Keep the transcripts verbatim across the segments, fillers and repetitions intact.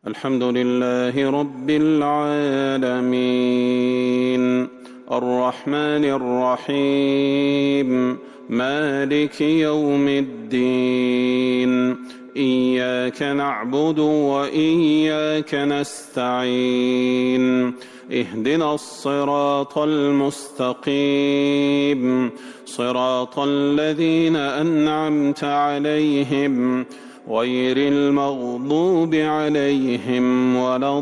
الحمد لله رب العالمين الرحمن الرحيم مالك يوم الدين إياك نعبد وإياك نستعين اهدنا الصراط المستقيم صراط الذين أنعمت عليهم غير المغضوب عليهم ولا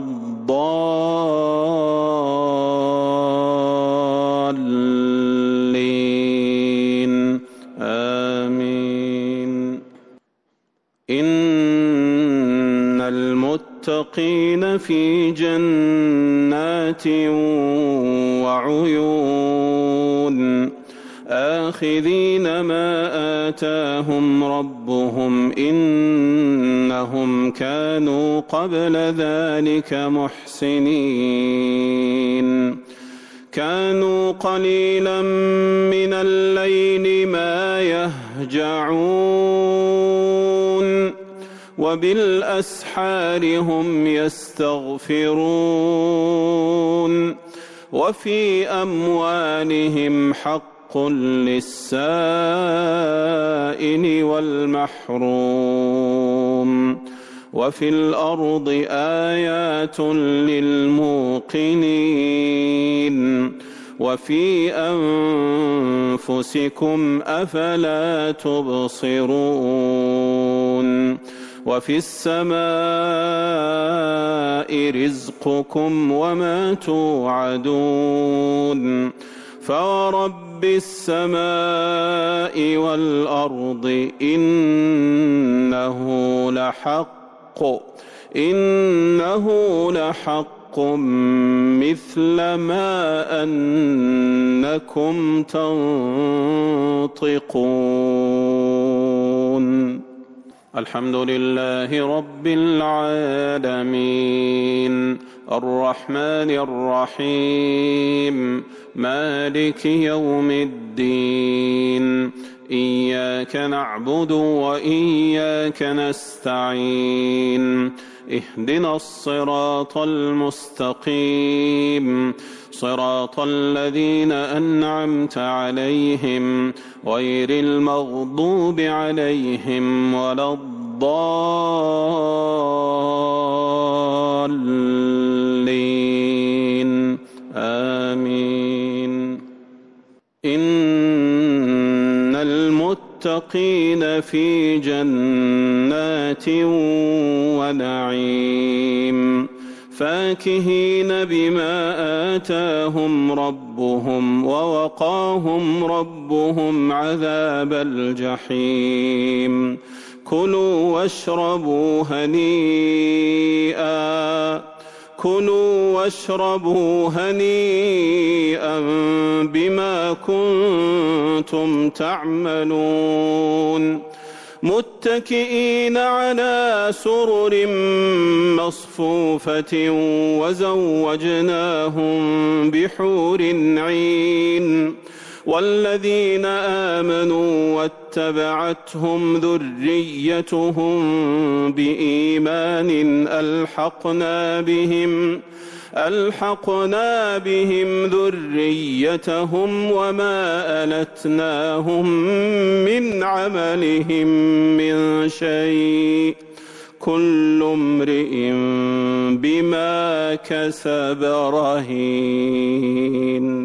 الضالين آمين. إن المتقين في جنات وعيون آخذين ما آتاهم ربهم إنهم كانوا قبل ذلك محسنين كانوا قليلا من الليل ما يهجعون وبالأسحار هم يستغفرون وفي أموالهم حق للسائل والمحروم وفي الأرض آيات للموقنين وفي أنفسكم أفلا تبصرون وفي السماء رزقكم وما توعدون فورب السماء والأرض إنه لحق إنه لحق مثل ما أنكم تنطقون. الحمد لله رب العالمين الرحمن الرحيم مالك يوم الدين إياك نعبد وإياك نستعين اهدنا الصراط المستقيم صراط الذين أنعمت عليهم غير المغضوب عليهم ولا الضالين آمين. إن المتقين في جنات ونعيم فاكهين بما آتاهم ربهم ووقاهم ربهم عذاب الجحيم كلوا واشربوا هنيئا كلوا واشربوا هنيئا بما كنتم تعملون متكئين على سرر مصفوفة وزوجناهم بحور عين والذين آمنوا واتبعتهم ذريتهم بإيمان ألحقنا بهم ألحقنا بهم ذريتهم وما ألتناهم من عملهم من شيء كل امرئ بما كسب رهين.